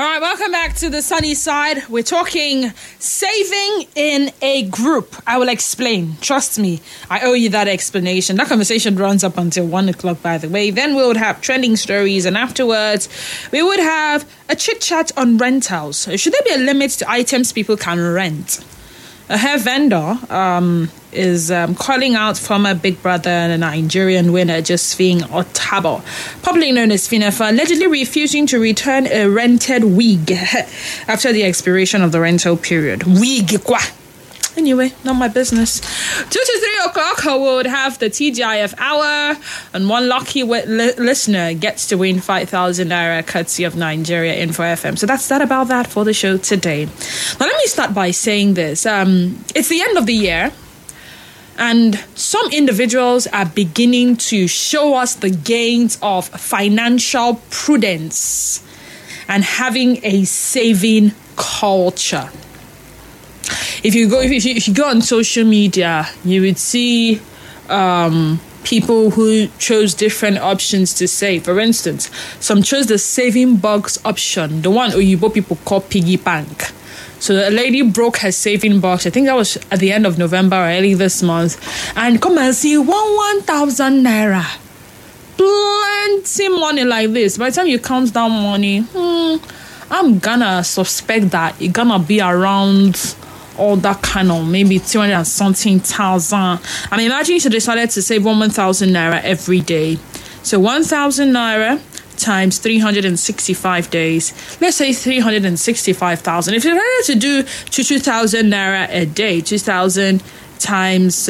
All right, welcome back to the sunny side. We're talking saving in a group. I will explain. Trust me, I owe you that explanation. That conversation runs up until 1 o'clock, by the way. Then we would have trending stories, and afterwards, we would have a chit-chat on rentals. Should there be a limit to items people can rent? A hair vendor is calling out former Big Brother and a Nigerian winner, Josephine Otabo, popularly known as Fina, for allegedly refusing to return a rented wig after the expiration of the rental period. Wig, kwa. Anyway, not my business. 2 to 3 o'clock, I would have the TGIF hour, and one lucky listener gets to win 5,000 naira courtesy of Nigeria Info FM. So that's that about that for the show today. Now, let me start by saying this. It's the end of the year, and some individuals are beginning to show us the gains of financial prudence and having a saving culture. If you go on social media, you would see people who chose different options to save. For instance, some chose the saving box option, the one Oyibo people call piggy bank. So a lady broke her saving box. I think that was at the end of November or early this month. And come and see 1,000 naira. Plenty money like this. By the time you count down money, I'm gonna suspect that it's gonna be around all that kind of maybe 200 and something thousand. I mean, imagine if you decided to save 1,000 naira every day. So 1,000 naira times 365 days. Let's say 365,000. If you wanted to do 2,000 naira a day, 2,000 times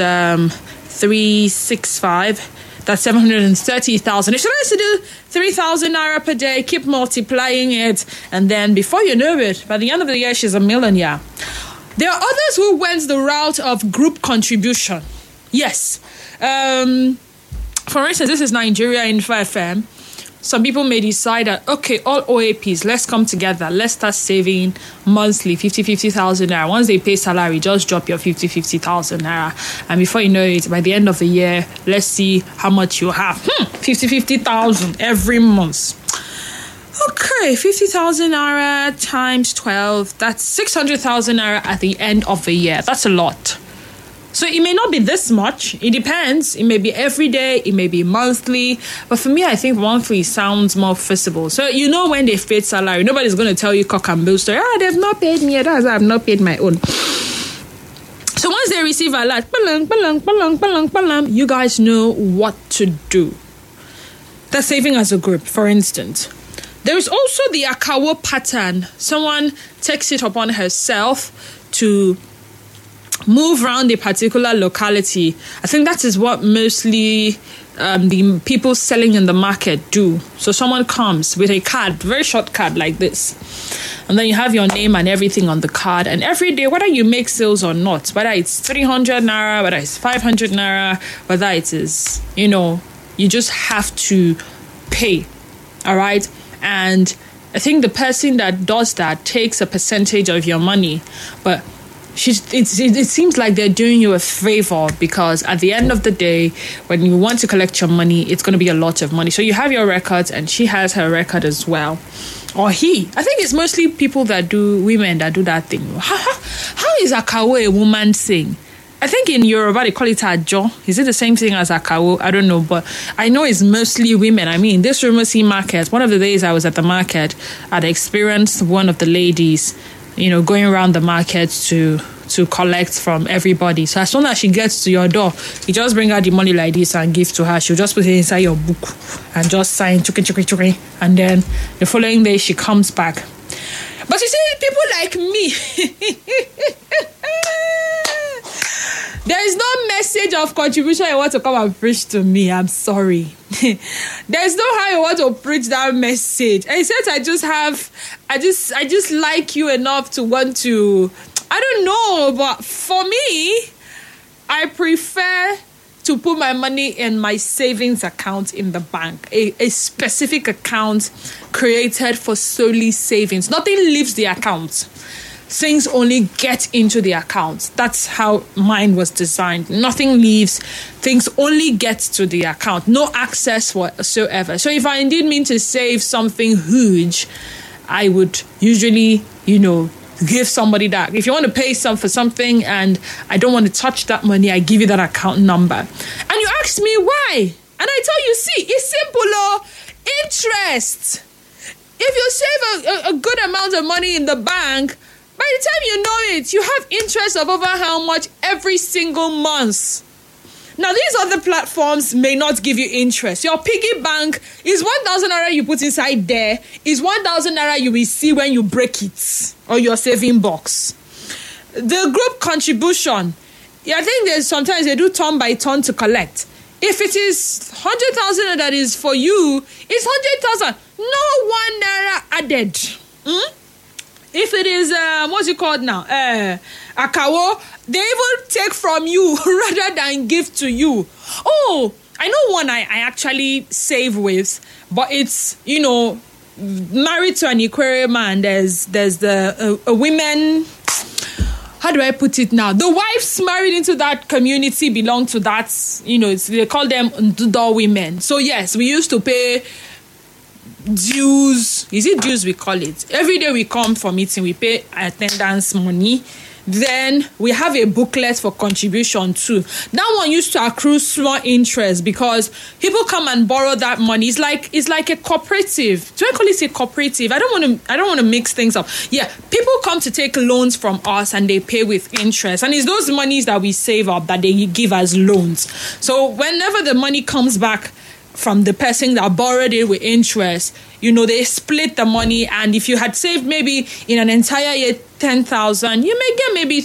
365. That's 730,000. If you wanted to do 3,000 naira per day, keep multiplying it, and then before you know it, by the end of the year, she's a millionaire. There are others who went the route of group contribution. Yes. For instance, this is Nigeria Info FM. Some people may decide that, okay, all OAPs, let's come together. Let's start saving monthly 50,000 naira. Once they pay salary, just drop your 50,000 naira. And before you know it, by the end of the year, let's see how much you have. 50,000 every month. Okay, 50,000 naira times 12, that's 600,000 naira at the end of the year. That's a lot. So it may not be this much. It depends. It may be every day. It may be monthly. But for me, I think monthly sounds more feasible. So you know when they've paid salary, nobody's going to tell you cock and bull story. They've not paid me. That's why I've not paid my own. So once they receive a lot, you guys know what to do. That's saving as a group, for instance. There is also the Akawo pattern. Someone takes it upon herself to move around a particular locality. I think that is what mostly the people selling in the market do. So someone comes with a card, very short card like this, and then you have your name and everything on the card. And every day, whether you make sales or not, whether it's 300 naira, whether it's 500 naira, whether it is, you just have to pay. All right. And I think the person that does that takes a percentage of your money, but it seems like they're doing you a favor, because at the end of the day, when you want to collect your money, it's going to be a lot of money. So you have your records, and she has her record as well. Or he. I think it's mostly women that do that thing. How is Akawo a woman thing? I think in Yoruba they call it Ajo. Is it the same thing as Akawo? I don't know, but I know it's mostly women. I mean, this Rumasi market, one of the days I was at the market, I'd experienced one of the ladies, going around the market to collect from everybody. So as soon as she gets to your door, you just bring her the money like this and give to her. She'll just put it inside your book and just sign, chuki, and then the following day she comes back. But you see, people like me, there is no message of contribution you want to come and preach to me. I'm sorry. There's no how you want to preach that message. And since I just like you enough to want to, I don't know, but for me, I prefer to put my money in my savings account in the bank, a specific account created for solely savings. Nothing leaves the account. Things only get into the account. That's how mine was designed. Nothing leaves. Things only get to the account. No access whatsoever. So if I indeed mean to save something huge, I would usually, give somebody that. If you want to pay for something and I don't want to touch that money, I give you that account number. And you ask me why? And I tell you, see, it's simple, interest. If you save a good amount of money in the bank, by the time you know it, you have interest of over how much every single month. Now, these other platforms may not give you interest. Your piggy bank is 1,000 naira you put inside there, is 1,000 naira you will see when you break it, or your saving box. The group contribution, I think sometimes they do turn by turn to collect. If it is 100,000 that is for you, it's 100,000. No 1 naira added. If it is, what's it called now? Akawo, they even take from you rather than give to you. Oh, I know one I actually save with, but it's, married to an Ikwere man. There's the women. How do I put it now? The wives married into that community belong to that, they call them Ndudo women. So yes, we used to pay dues. Is it dues we call it? Every day we come for meeting, we pay attendance money. Then we have a booklet for contribution too. That one used to accrue small interest because people come and borrow that money. It's like a cooperative. Do I call it a cooperative? I don't want to mix things up. Yeah, people come to take loans from us and they pay with interest. And it's those monies that we save up that they give as loans. So whenever the money comes back from the person that borrowed it with interest, they split the money. And if you had saved maybe in an entire year 10,000, you may get maybe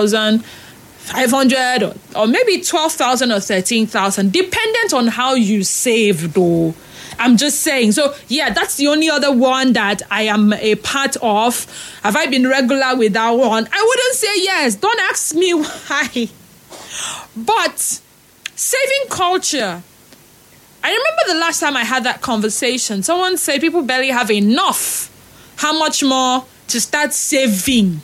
10,500 or maybe 12,000 or 13,000, dependent on how you save, though. I'm just saying. So yeah, that's the only other one that I am a part of. Have I been regular with that one? I wouldn't say yes. Don't ask me why. But saving culture. I remember the last time I had that conversation. Someone said people barely have enough. How much more to start saving?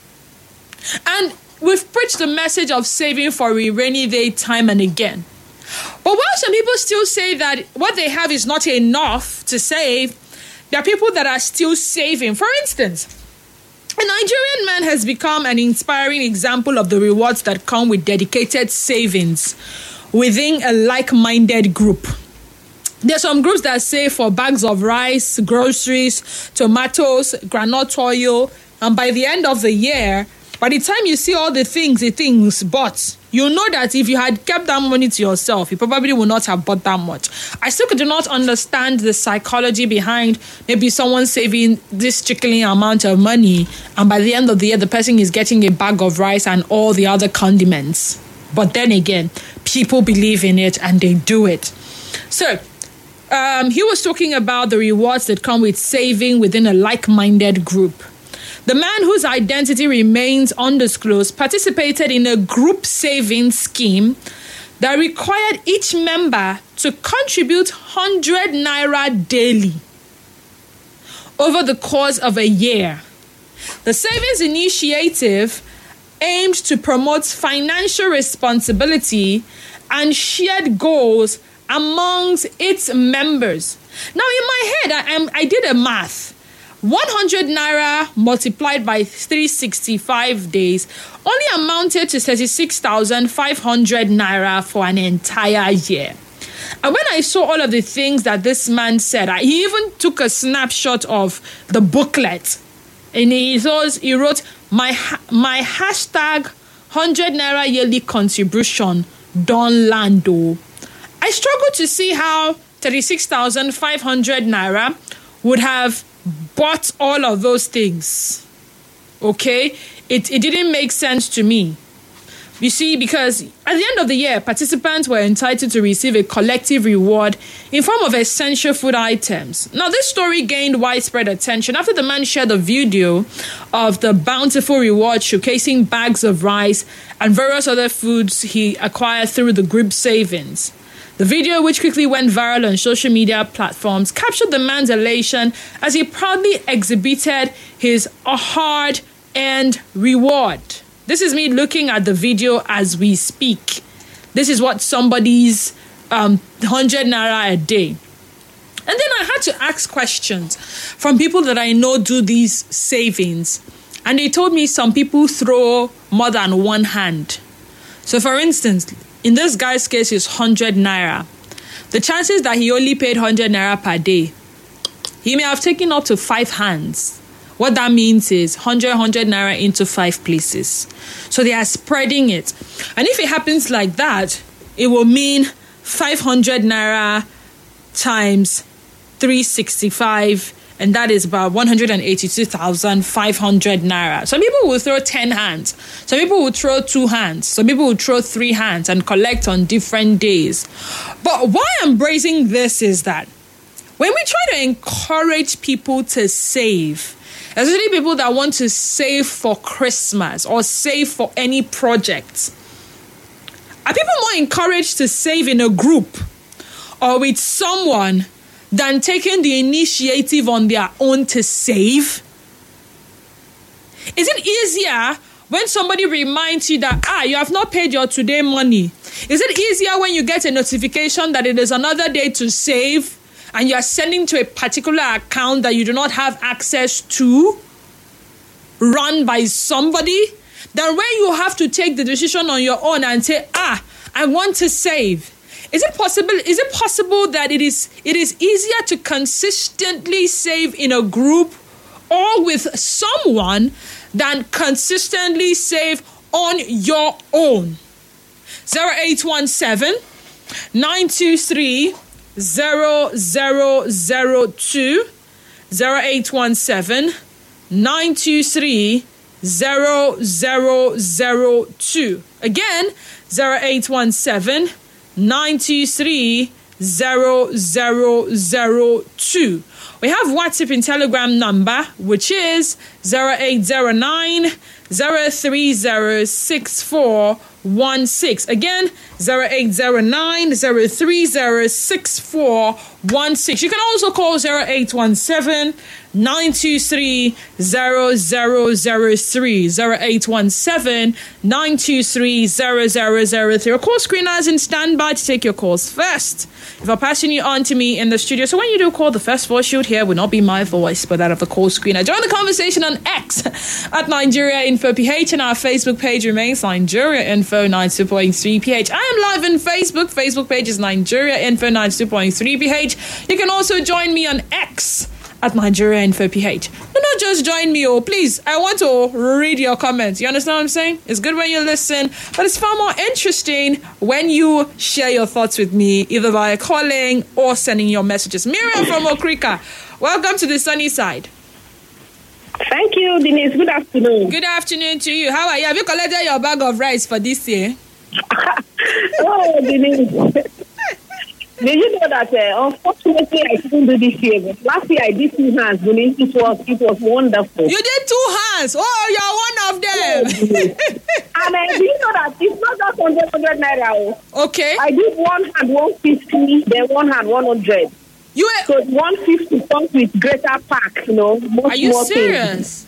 And we've preached the message of saving for a rainy day time and again. But while some people still say that what they have is not enough to save, there are people that are still saving. For instance, a Nigerian man has become an inspiring example of the rewards that come with dedicated savings within a like-minded group. There are some groups that save for bags of rice, groceries, tomatoes, groundnut oil, and by the end of the year, by the time you see all the things bought, you know that if you had kept that money to yourself, you probably would not have bought that much. I still do not understand the psychology behind maybe someone saving this trickling amount of money, and by the end of the year, the person is getting a bag of rice and all the other condiments. But then again, people believe in it and they do it. So, he was talking about the rewards that come with saving within a like-minded group. The man, whose identity remains undisclosed, participated in a group saving scheme that required each member to contribute 100 naira daily over the course of a year. The savings initiative aimed to promote financial responsibility and shared goals amongst its members. Now, in my head, I did a math. 100 naira multiplied by 365 days only amounted to 36,500 naira for an entire year. And when I saw all of the things that this man said, he even took a snapshot of the booklet. And he wrote, my hashtag 100 naira yearly contribution don land though. I struggled to see how 36,500 naira would have bought all of those things. Okay? It didn't make sense to me. You see, because at the end of the year, participants were entitled to receive a collective reward in form of essential food items. Now, this story gained widespread attention after the man shared a video of the bountiful reward showcasing bags of rice and various other foods he acquired through the group savings. The video, which quickly went viral on social media platforms, captured the man's elation as he proudly exhibited his hard-earned reward. This is me looking at the video as we speak. This is what somebody's 100 naira a day. And then I had to ask questions from people that I know do these savings. And they told me some people throw more than one hand. So for instance, in this guy's case, it's 100 naira. The chances that he only paid 100 naira per day, he may have taken up to 5 hands. What that means is 100 naira into 5 places. So they are spreading it. And if it happens like that, it will mean 500 naira times 365, and that is about 182,500 naira. Some people will throw 10 hands. Some people will throw 2 hands. Some people will throw 3 hands and collect on different days. But why I'm raising this is that when we try to encourage people to save, especially people that want to save for Christmas or save for any project, are people more encouraged to save in a group or with someone than taking the initiative on their own to save? Is it easier when somebody reminds you that, you have not paid your today money? Is it easier when you get a notification that it is another day to save and you are sending to a particular account that you do not have access to, run by somebody, than when you have to take the decision on your own and say, I want to save? Is it possible that it is easier to consistently save in a group or with someone than consistently save on your own? 0817 923 0002 0817 923 0002. Again, 0817 923 0002. We have WhatsApp and Telegram number, which is 0809 030 6416. Again, 0809 030 6416. You can also call 0817 923 0003. 0817 923 0003. Our call screeners in standby to take your calls first. If I'm passing you on to me in the studio, so when you do call, the first voice you'd hear will not be my voice, but that of the call screener. Join the conversation on X at Nigeria Info PH, and our Facebook page remains Nigeria Info 92.3 PH. I am live on Facebook. Facebook page is Nigeria Info 92.3 PH. You can also join me on X at Nigeria Info PH. Do not just join me, please. I want to read your comments. You understand what I'm saying? It's good when you listen, but it's far more interesting when you share your thoughts with me, either by calling or sending your messages. Miriam from Okrika, welcome to the sunny side. Thank you, Denise. Good afternoon. Good afternoon to you. How are you? Have you collected your bag of rice for this year? Oh, Denise. Did you know that, unfortunately, I couldn't do this year, but last year I did 2 hands, Denise. It was wonderful. You did 2 hands? Oh, you're one of them. And do you know that it's not just 100 naira? Okay. I did 1 hand 150, then 1 hand 100. So 150 comes with greater pack, Are you serious?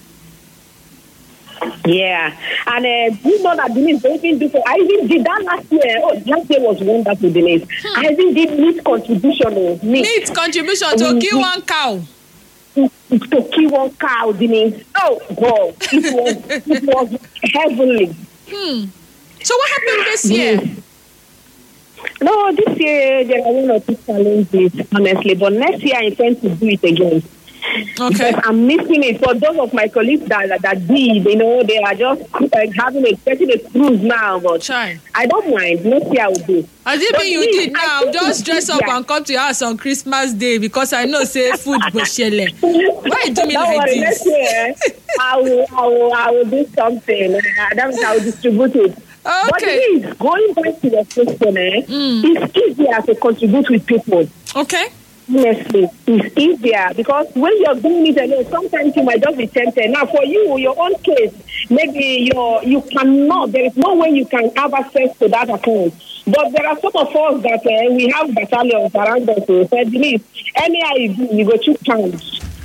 Yeah. And you know that Denise, I even did that last year. Oh, last year was wonderful, Denise. I even did meat contribution. Meat contribution to kill 1 cow. To kill 1 cow, Denise. Oh, God. It was heavenly. So what happened this year? No, this year there are 1 or 2 challenges, honestly. But next year I intend to do it again. Okay. Because I'm missing it. For those of my colleagues that did, they are just getting a cruise now. But I don't mind. Next year I will do. As if you did now, just dress up and come to your house on Christmas Day, because I know say food go shele. Why you do me like this? Next year I will do something. I will distribute it. Okay. But please, going back to your question, it's easier to contribute with people. Okay. Honestly, it's easier because when you're doing it alone, sometimes you might just be tempted. Now, for you, your own case, maybe you cannot. There is no way you can have access to that account. But there are some of us that we have battalions around us who said, Denise, anyhow you do, you go 2 times.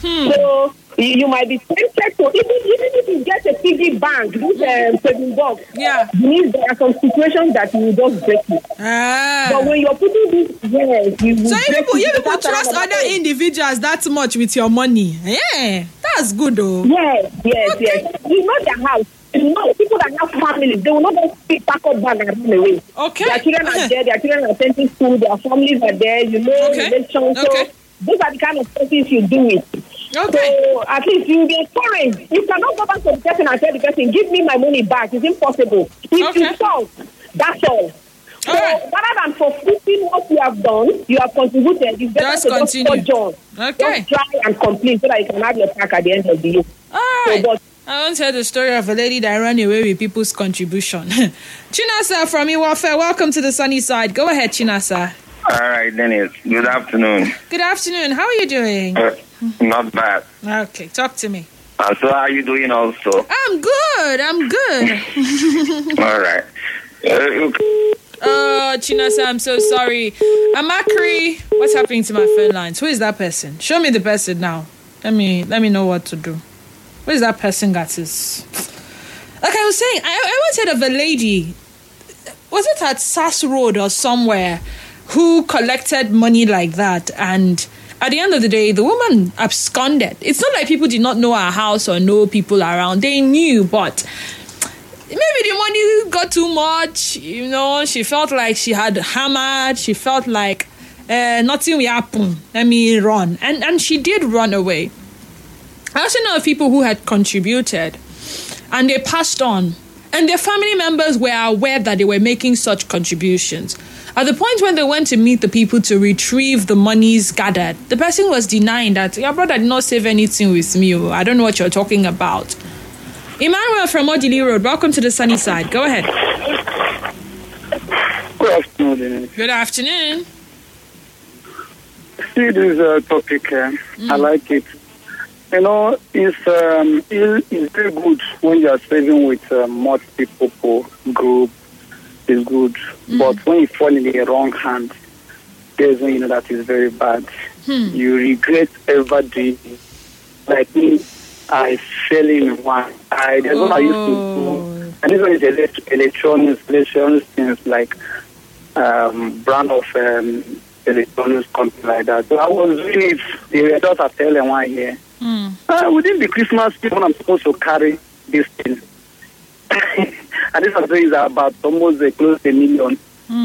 So you might be tempted to, even if you get a piggy bank, this saving box, means there are some situations that you will just break it. But when you're putting this, you will. So you people trust other individuals that much with your money. Yeah, that's good though. Yes. You know their house. You know, people that have families, they will not just pack up bag and run away. Okay. Their children are there, their children are attending school, their families are there, relations. So those are the kind of things you do it. Okay. So at least you will be encouraged. You cannot go back to the person and tell the person, give me my money back. It's impossible. If you fault, that's all. So rather than forfeiting what you have done, you have contributed, it's better to just put John. Just try and complain so that you can have your pack at the end of the year. All right. I once heard the story of a lady that ran away with people's contribution. Chinasa from Iwafe, welcome to the sunny side. Go ahead, Chinasa. All right, Dennis. Good afternoon. Good afternoon. How are you doing? Not bad. Okay, talk to me. So how are you doing also? I'm good. All right. Oh, Chinasa, I'm so sorry. Amakri, what's happening to my phone lines? Who is that person? Show me the person now. Let me know what to do. Where is that person got his? Like I was saying, I once heard of a lady, was it at Sass Road or somewhere, who collected money like that, and at the end of the day, the woman absconded. It's not like people did not know her house or know people around. They knew, but maybe the money got too much. You know, she felt like she had hammered. She felt like nothing will happen. Let me run. And she did run away. I also know of people who had contributed and they passed on. And their family members were aware that they were making such contributions. At the point when they went to meet the people to retrieve the monies gathered, the person was denying that, your brother did not save anything with me. I don't know what you're talking about. Emmanuel from Odili Road, welcome to the sunny side. Go ahead. Good afternoon. Good afternoon. See this topic, I like it. You know, it's very good when you are saving with multiple people, group. It's good. But when you fall in the wrong hands, there's when you know that is very bad. You regret ever doing it. Like me, I fell in one. There's what I used to do. And this one is electronics things like brand of electronics, something like that. So I was really, they were just telling one here. Within the Christmas season, I'm supposed to carry this thing. And this is about almost close to $1 million.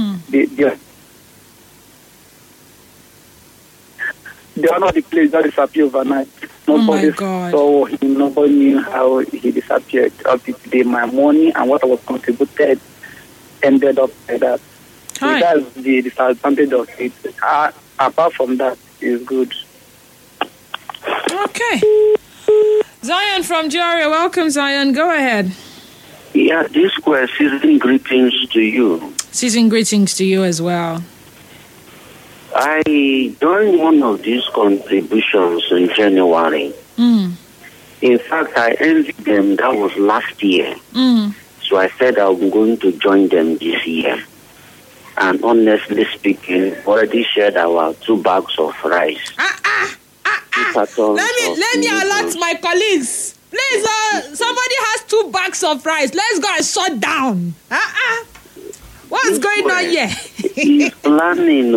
They are not the place that disappeared overnight. Nobody saw him, nobody knew how he disappeared. Up to today, my money and what I was contributed ended up like that. So that's the disadvantage of it. Apart from that, it's good. Okay. Zion from Jaria, welcome Zion. Go ahead. Yeah, this season greetings to you. Season greetings to you as well. I joined one of these contributions in January. In fact, I envied them. That was last year. So I said I'm going to join them this year. And honestly speaking, already shared our 2 bags of rice. Let me alert my colleagues. Please, somebody has 2 bags of rice. Let's go and shut down. What's going on here? He's planning,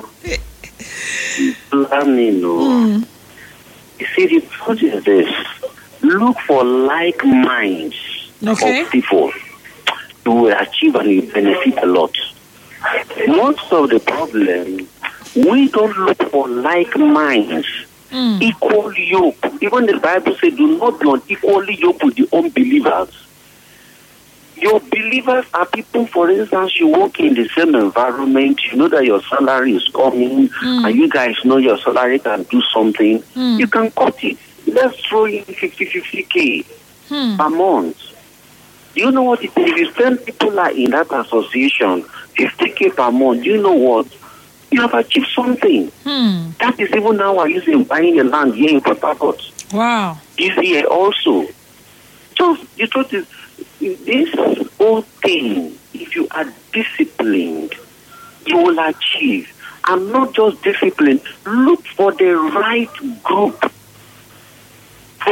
You see, the point is this. Look for like minds of people. You will achieve and you benefit a lot. Most of the problem, we don't look for like minds. Equal yoke. Even the Bible says, do not be unequally yoked with the unbelievers. Your believers are people, for instance, you work in the same environment, you know that your salary is coming, and you guys know your salary can do something. You can cut it. Let's throw in 50K per month. Do you know what it is? If you 10 people are in that association, 50K per month, you know what? You have achieved something. That is even now we're using buying a land here in Port Harcourt. Wow. This year also. So the truth is, this whole thing, if you are disciplined, you will achieve. And not just disciplined, look for the right group.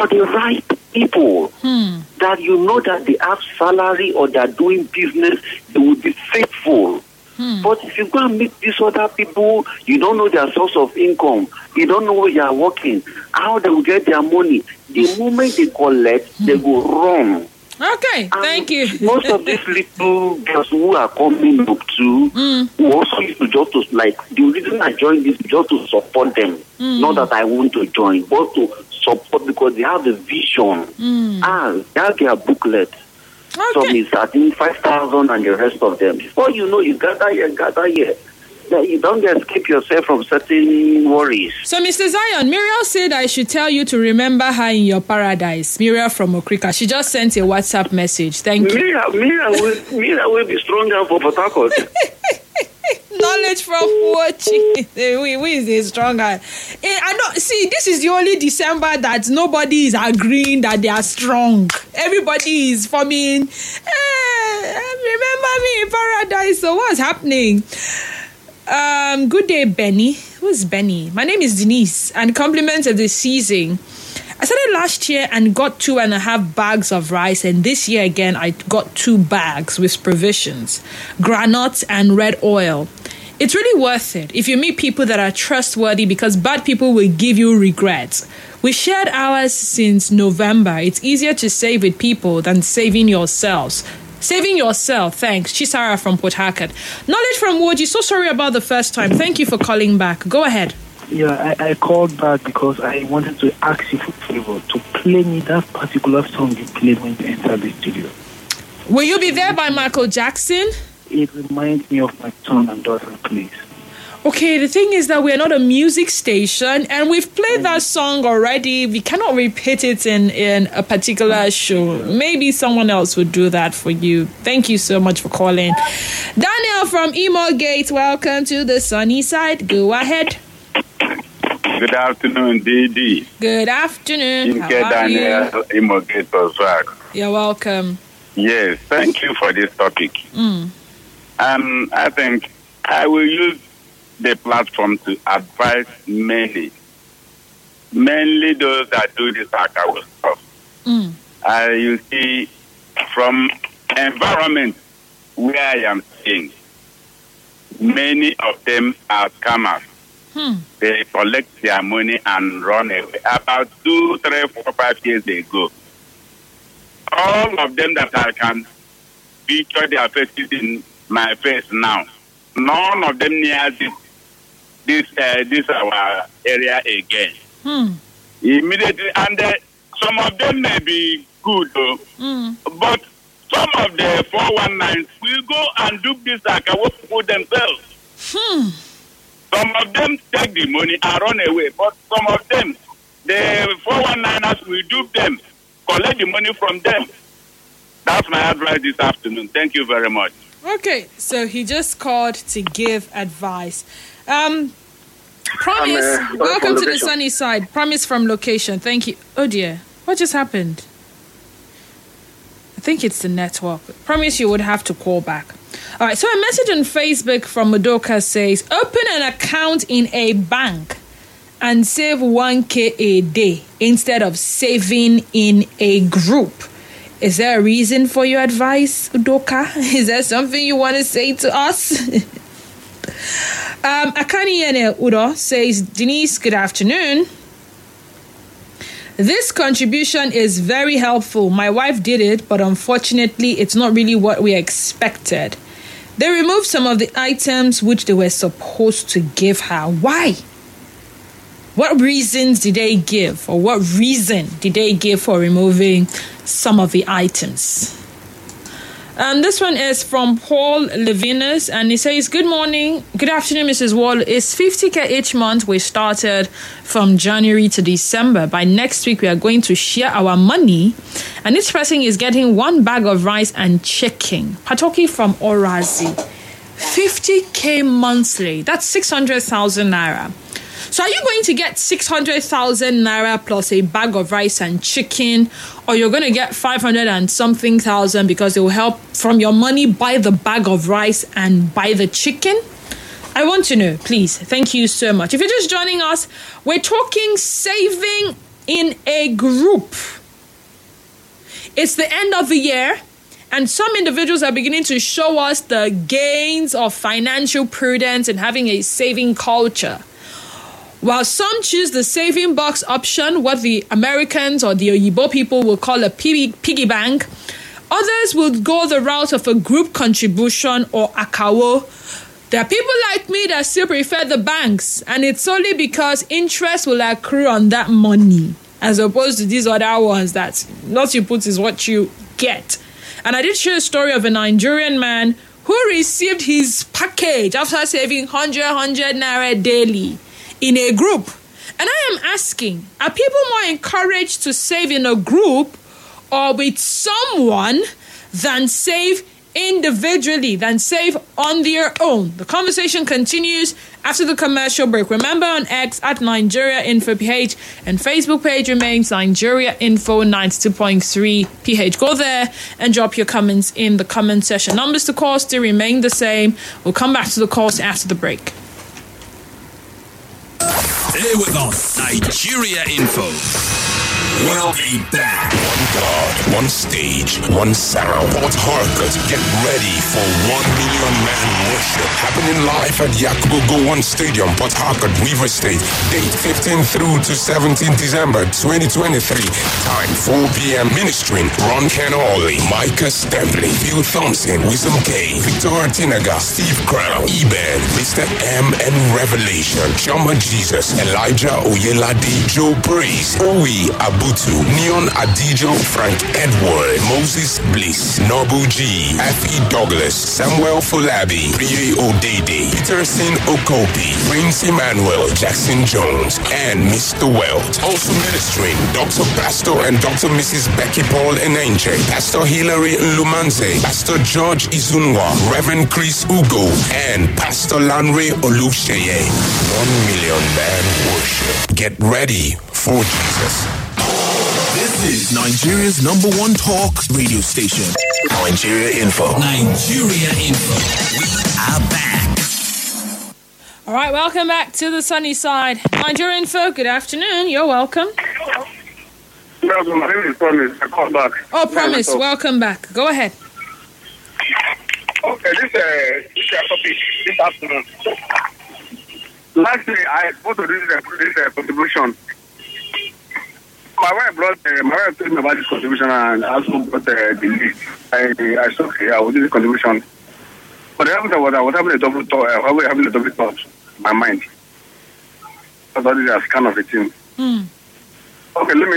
for the right people that you know that they have salary or they're doing business, they will be faithful. But if you go and meet these other people, you don't know their source of income, you don't know where they are working, how they will get their money. The moment they collect, they will run. Okay, thank you. Most of these little girls who are coming up to, who also used to just to, like, the reason I joined this just to support them. Not that I want to join, but to support because they have the vision. They have their booklet. Some is I think 5,000 and the rest of them. Before you know, you gather here. You don't escape yourself from certain worries. So, Mr. Zion, Muriel said I should tell you to remember her in your paradise. Muriel from Okrika. She just sent a WhatsApp message. Thank you. Muriel will be stronger for Port Harcourt. Knowledge from watching. Who is the stronger? I know. See, this is the only December that nobody is agreeing that they are strong. Everybody is forming. Remember me in paradise. So what's happening? Good day, Benny. Who's Benny? My name is Denise, and compliments of the season. I started last year and got 2.5 bags of rice, and this year again I got 2 bags with provisions, granuts and red oil. It's really worth it if you meet people that are trustworthy, because bad people will give you regrets. We shared ours since November. It's easier to save with people than saving yourselves. Saving yourself, thanks. Chisara from Port Harcourt. Knowledge from Woji, so sorry about the first time. Thank you for calling back. Go ahead. Yeah, I called back because I wanted to ask you for a favor to play me that particular song you played when you entered the studio. Will You Be There by Michael Jackson? It reminds me of my son and daughter, please. Okay, the thing is that we're not a music station and we've played that song already. We cannot repeat it in a particular show. Maybe someone else would do that for you. Thank you so much for calling. Daniel from Imo Gate, welcome to the sunny side. Go ahead. Good afternoon, DD. Good afternoon. How are Daniel, Imo Gate Oswag. You're welcome. Yes, thank you for this topic. I think I will use the platform to advise mainly those that do this Akawo stuff. You see, from environment where I am staying, many of them are scammers. They collect their money and run away. About 2, 3, 4, 5 years ago, all of them that I can feature their faces in my face now, none of them near this our area again. Immediately, and some of them may be good, but some of the 419s will go and do this Akawo for themselves. Some of them take the money and run away, but some of them, the 419ers will dupe them, collect the money from them. That's my advice this afternoon. Thank you very much. Okay, so he just called to give advice. Promise, welcome to the sunny side. Promise from location. Thank you. Oh dear, what just happened? I think it's the network. Promise you would have to call back. All right, so a message on Facebook from Madoka says, open an account in a bank and save 1K a day instead of saving in a group. Is there a reason for your advice, Udoka? Is there something you want to say to us? Akani Yene Udo says, Denise, good afternoon. This contribution is very helpful. My wife did it, but unfortunately, it's not really what we expected. They removed some of the items which they were supposed to give her. Why? What reasons did they give, or what reason did they give for removing some of the items? This one is from Paul Levinus, and he says, good morning, good afternoon, Mrs. Wall. It's 50K each month. We started from January to December. By next week, we are going to share our money, and each person is getting 1 bag of rice and chicken. Patoki from Orazi. 50K monthly. That's 600,000 naira. So are you going to get 600,000 naira plus a bag of rice and chicken, or you're going to get 500 and something thousand because it will help from your money buy the bag of rice and buy the chicken? I want to know, please. Thank you so much. If you're just joining us, we're talking saving in a group. It's the end of the year, and some individuals are beginning to show us the gains of financial prudence and having a saving culture. While some choose the saving box option, what the Americans or the Oyibo people will call a piggy bank, others will go the route of a group contribution or akawo. There are people like me that still prefer the banks, and it's only because interest will accrue on that money, as opposed to these other ones that what you put is what you get. And I did share a story of a Nigerian man who received his package after saving 100 naira daily in a group. And I am asking, are people more encouraged to save in a group or with someone than save individually, than save on their own? The conversation continues after the commercial break. Remember, on X at Nigeria Info PH, and Facebook page remains Nigeria Info 92.3 PH. Go there and drop your comments in the comment section. Numbers to call still remain the same. We'll come back to the calls after the break. Stay with us, Nigeria Info. We'll be back. One God, one stage, one sound. Port Harcourt, get ready for 1 million man worship happening live at Yakubu Gowon Stadium, Port Harcourt, River State. Date 15 through to 17 December 2023. Time 4 p.m. Ministering Ron Canoli, Micah Stempley, Phil Thompson, Wisdom K, Victor Tinaga, Steve Crown, Eben, Mr. M and Revelation, Shama Jesus, Elijah Oyelade, Joe Praise, Owi Abutu, Neon Adijo, Frank Edward, Moses Bliss, Nobu G, F.E. Douglas, Samuel Fulabi, Priye Odede, Peterson Okopi, Prince Emmanuel, Jackson Jones, and Mr. Welt. Also ministering Dr. Pastor and Dr. Mrs. Becky Paul Enenche, Pastor Hilary Lumanze, Pastor George Izunwa, Reverend Chris Ugo, and Pastor Lanre Olusheye. 1 million man worship. Get ready for Jesus. This is Nigeria's #1 talk radio station. Nigeria Info. Nigeria Info. We are back. All right, welcome back to the sunny side. Nigeria Info, good afternoon. You're welcome. My name is Promise. I call back. Oh, Promise, welcome back. Go ahead. Okay, this is a topic this afternoon. Lastly, I want to do this contribution. My wife told me about this contribution and also brought the list. I said, okay, I will do this contribution. But the happened was I was having a double thought. In my mind. I thought this was kind of a thing. Okay, let me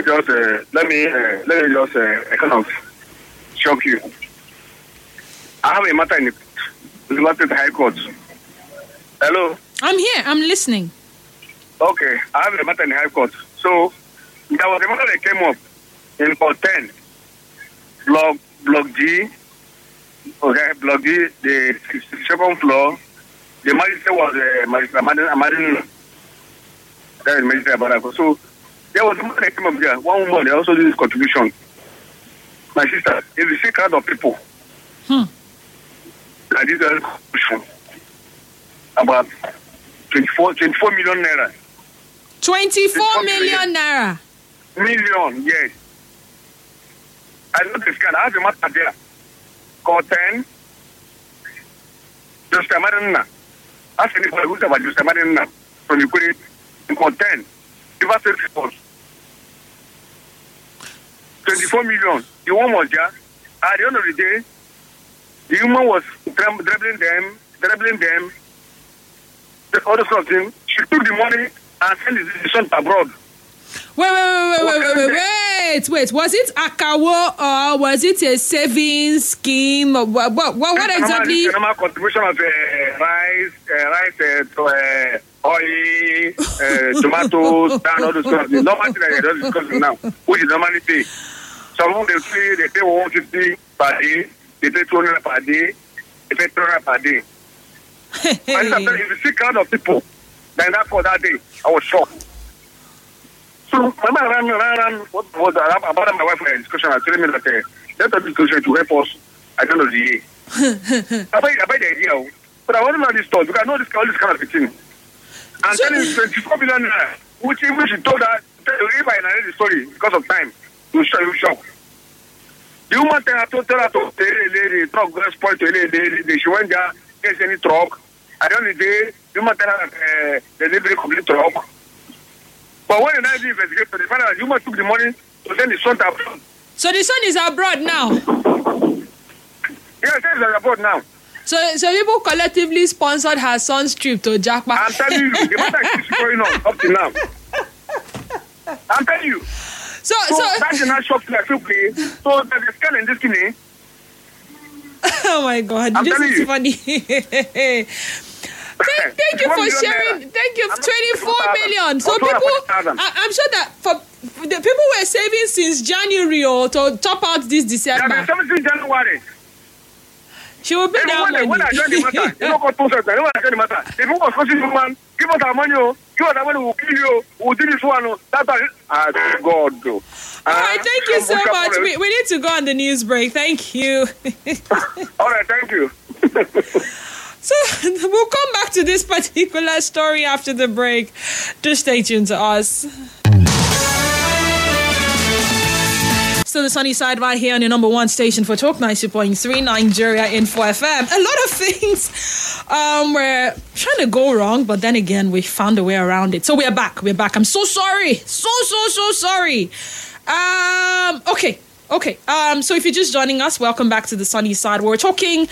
just kind of shock you. I have a matter in the High Court. Hello? I'm here. I'm listening. Okay, I have a matter in the High Court. So, there was a matter that came up in Court 10, Block G, okay, Block G, the second floor. The magistrate was Magistrate Amadou. That is Magistrate Barako. So, there was a matter that came up there. One woman, they also did this contribution. My sister, it's the secret of people. I did a contribution about 24 million naira. 24 million naira. Million, yes. I know this kind. I have a matter there. Court 10. Just a matter. Ask anybody who's about just a matter. So you put it in Court 10. Give us a report. 24 million. The woman was there. At the end of the day, the woman was dribbling them. The other sort of thing. She took the money and sent the son abroad. Wait. Was it Akawo or was it a savings scheme? What exactly? It's a normal contribution of rice, oil, tomatoes, and all those sort of things. Normal thing that you're discussing now, which is normally pay. Some of them they pay 150 per day, they pay 200 per day, they pay 300 per day. And sometimes if you see kind of people, then that for that day, I was shocked. So when I ran what was about my wife in a discussion, I told me that let us discussion to help us at the end of the year. I buy the idea, but I wasn't know this thought because I know all this kind of thing. And then it's 24 million naira, which she told her if I narrate the story because of time, you shock. The woman tell her to the truck got spoiled to lady. She went there, gets any truck. At the end of the day, the woman tell her that the delivery complete truck. But when the night investigate, they find out that the woman took the money to send the son to abroad. So the son is abroad now? Yes, he's abroad now. So people collectively sponsored her son's trip to Jackpot. I'm telling you, the matter is going on up to now. I'm telling you. So that's the not shock to like okay. So there's a scandal in this thing. Oh my God, I'm this telling is you. funny. Thank you for sharing. Thank you. 24 million. So people, I'm sure that for the people were saving since January or to top out this December. Yeah, 17 January. She will pay that money. When I join the matter, you know what? When I join the matter, the people was forcing woman, give us our money, give us our money, we'll kill you, we'll do this one. That's God, though. All right, thank you so much. We need to go on the news break. Thank you. All right, thank you. So we'll come back to this particular story after the break. Just stay tuned to us. So the sunny side right here on your number one station for Talk 90.3 Nigeria Info FM. A lot of things were trying to go wrong, but then again, we found a way around it. So we're back. I'm so sorry. So sorry. Okay. So if you're just joining us, welcome back to the sunny side. We're talking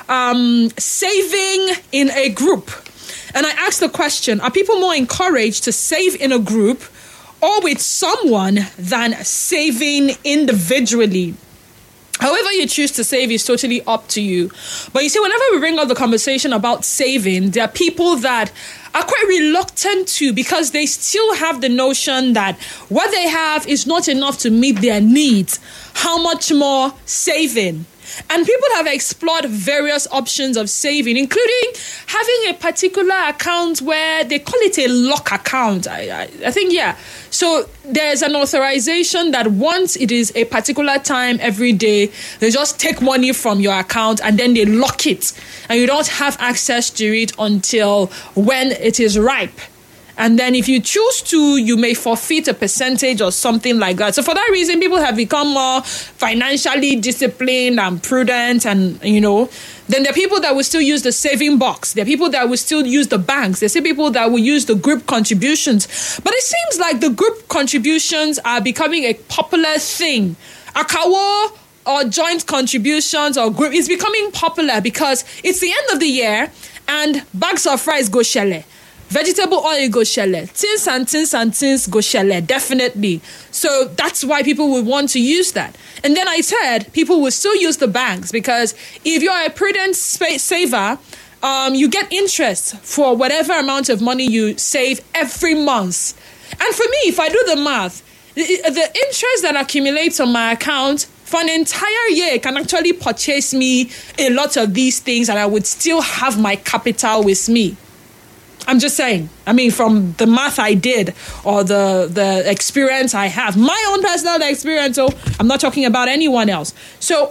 saving in a group. And I asked the question, are people more encouraged to save in a group or with someone than saving individually? However you choose to save is totally up to you. But you see, whenever we bring up the conversation about saving, there are people that are quite reluctant to, because they still have the notion that what they have is not enough to meet their needs. How much more saving? And people have explored various options of saving, including having a particular account where they call it a lock account. I think, yeah. So there's an authorization that once it is a particular time every day, they just take money from your account and then they lock it. And you don't have access to it until when it is ripe. And then if you choose to, you may forfeit a percentage or something like that. So for that reason, people have become more financially disciplined and prudent. And, then there are people that will still use the saving box. There are people that will still use the banks. There's people that will use the group contributions. But it seems like the group contributions are becoming a popular thing. Akawo or joint contributions or group is becoming popular because it's the end of the year and bags of rice go shele. Vegetable oil go shele. Tins and tins go shele. Definitely. So that's why people would want to use that. And then I said people will still use the banks because if you're a prudent saver, you get interest for whatever amount of money you save every month. And for me, if I do the math, the interest that accumulates on my account for an entire year can actually purchase me a lot of these things and I would still have my capital with me. I'm just saying, from the math I did or the experience I have, my own personal experience, so I'm not talking about anyone else. So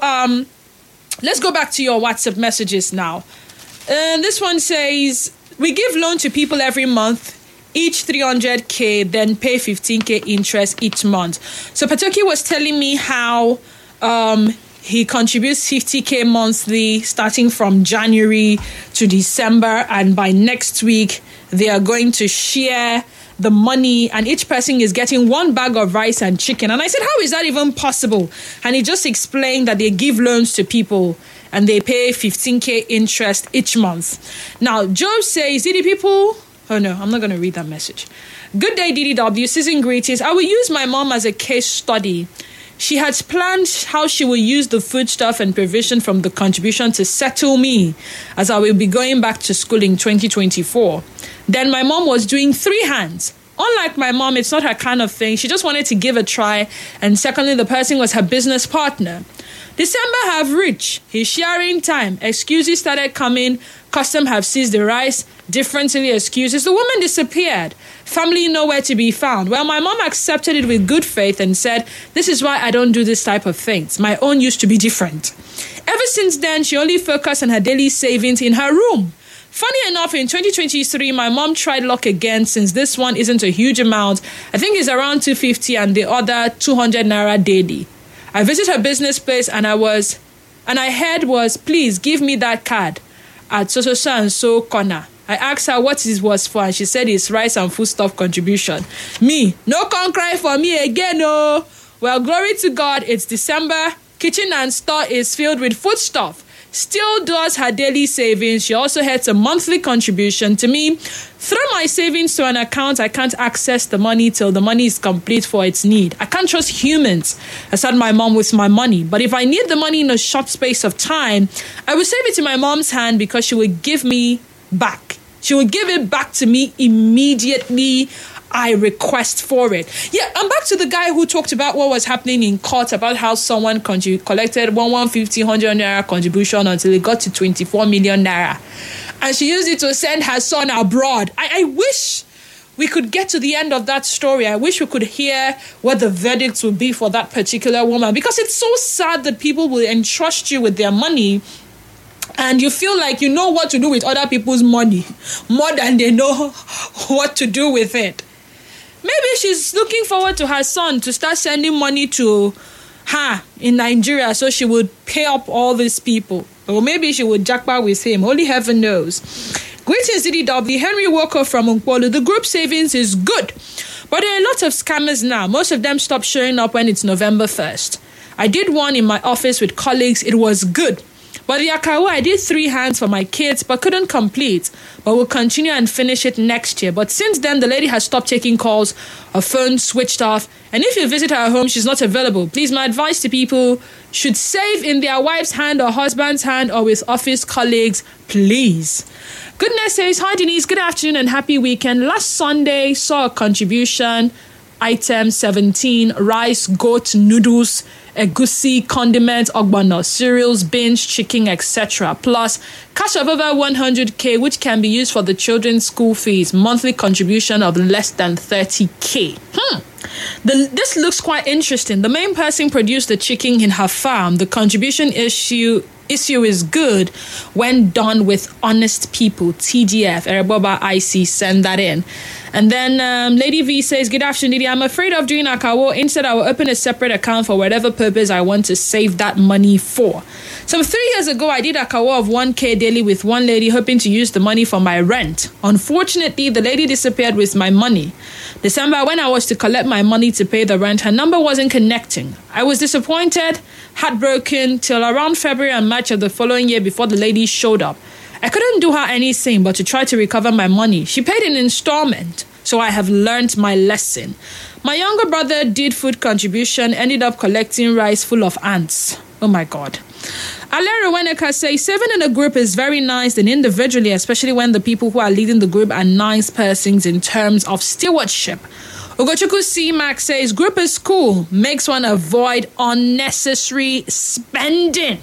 let's go back to your WhatsApp messages now. This one says, we give loan to people every month, each 300K, then pay 15K interest each month. So Patoki was telling me how he contributes 50K monthly starting from January to December. And by next week, they are going to share the money and each person is getting one bag of rice and chicken. And I said, how is that even possible? And he just explained that they give loans to people and they pay 15K interest each month. Now, Job says, Didi people... Oh, no, I'm not going to read that message. Good day, DDW. Season greetings. I will use my mom as a case study. She had planned how she will use the foodstuff and provision from the contribution to settle me as I will be going back to school in 2024. Then my mom was doing 3 hands. Unlike my mom, it's not her kind of thing. She just wanted to give a try. And secondly, the person was her business partner. December have reached. His sharing time. Excuses started coming. Custom have seized the rice. Different silly excuses. The woman disappeared. Family nowhere to be found. Well, my mom accepted it with good faith and said, this is why I don't do this type of things. My own used to be different. Ever since then, she only focused on her daily savings in her room. Funny enough, in 2023, my mom tried luck again since this one isn't a huge amount. I think it's around 250 and the other 200 naira daily. I visited her business place and I heard was, please give me that card at so and so corner. I asked her what it was for and she said it's rice and foodstuff contribution. Me, no come cry for me again, oh. Well, glory to God, it's December. Kitchen and store is filled with foodstuff. Still does her daily savings. She also heads a monthly contribution to me. Through my savings to an account, I can't access the money till the money is complete for its need. I can't trust humans. I said my mom with my money. But if I need the money in a short space of time, I will save it in my mom's hand because she will give me back. She will give it back to me immediately I request for it. Yeah, I'm back to the guy who talked about what was happening in court about how someone collected 150, 100 naira contribution until it got to 24 million naira. And she used it to send her son abroad. I wish we could get to the end of that story. I wish we could hear what the verdict would be for that particular woman, because it's so sad that people will entrust you with their money and you feel like you know what to do with other people's money more than they know what to do with it. Maybe she's looking forward to her son to start sending money to her in Nigeria so she would pay up all these people. Or maybe she would jackpot with him. Only heaven knows. Greetings, DDW. Henry Walker from Unkpolo. The group savings is good, but there are a lot of scammers now. Most of them stop showing up when it's November 1st. I did one in my office with colleagues. It was good. But the Akawa, I did 3 hands for my kids, but couldn't complete. But we'll continue and finish it next year. But since then, the lady has stopped taking calls. Her phone switched off. And if you visit her home, she's not available. Please, my advice to people should save in their wife's hand or husband's hand or with office colleagues, please. Goodness says, hi Denise, good afternoon and happy weekend. Last Sunday, saw a contribution. Item 17, rice, goat, noodles, egusi, condiments, ogbonna, cereals, beans, chicken, etc. Plus cash of over 100k, which can be used for the children's school fees. Monthly contribution of less than 30k. This looks quite interesting. The main person produced the chicken in her farm. The contribution issue is good when done with honest people. TGF, Ereboba IC, send that in. And then Lady V says, good afternoon, Didi. I'm afraid of doing Akawo. Instead, I will open a separate account for whatever purpose I want to save that money for. Some 3 years ago, I did Akawo of 1k daily with one lady, hoping to use the money for my rent. Unfortunately, the lady disappeared with my money. December, when I was to collect my money to pay the rent, her number wasn't connecting. I was disappointed, heartbroken, till around February and March of the following year before the lady showed up. I couldn't do her anything but to try to recover my money. She paid in installment, so I have learned my lesson. My younger brother did food contribution, ended up collecting rice full of ants. Oh my God. Alera Weneka says, saving in a group is very nice than individually, especially when the people who are leading the group are nice persons in terms of stewardship. Ugochukwu C. Max says, group is cool, makes one avoid unnecessary spending.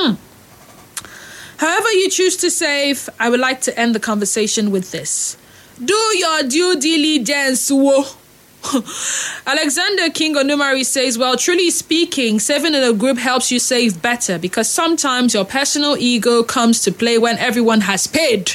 However you choose to save, I would like to end the conversation with this. Do your due diligence, whoa. Alexander King Onumari says, well, truly speaking, saving in a group helps you save better because sometimes your personal ego comes to play when everyone has paid.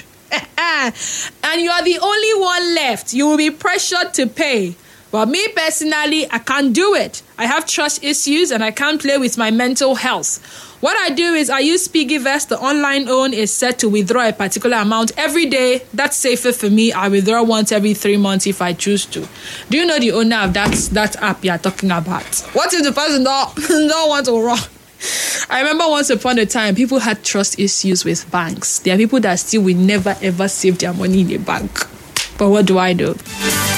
And you are the only one left. You will be pressured to pay. But me personally, I can't do it. I have trust issues and I can't play with my mental health. What I do is I use Piggyvest. The online own is set to withdraw a particular amount every day. That's safer for me. I withdraw once every 3 months if I choose to. Do you know the owner of that app you're talking about? What if the person don't want to run? I remember once upon a time, people had trust issues with banks. There are people that still will never ever save their money in a bank. But what do I do?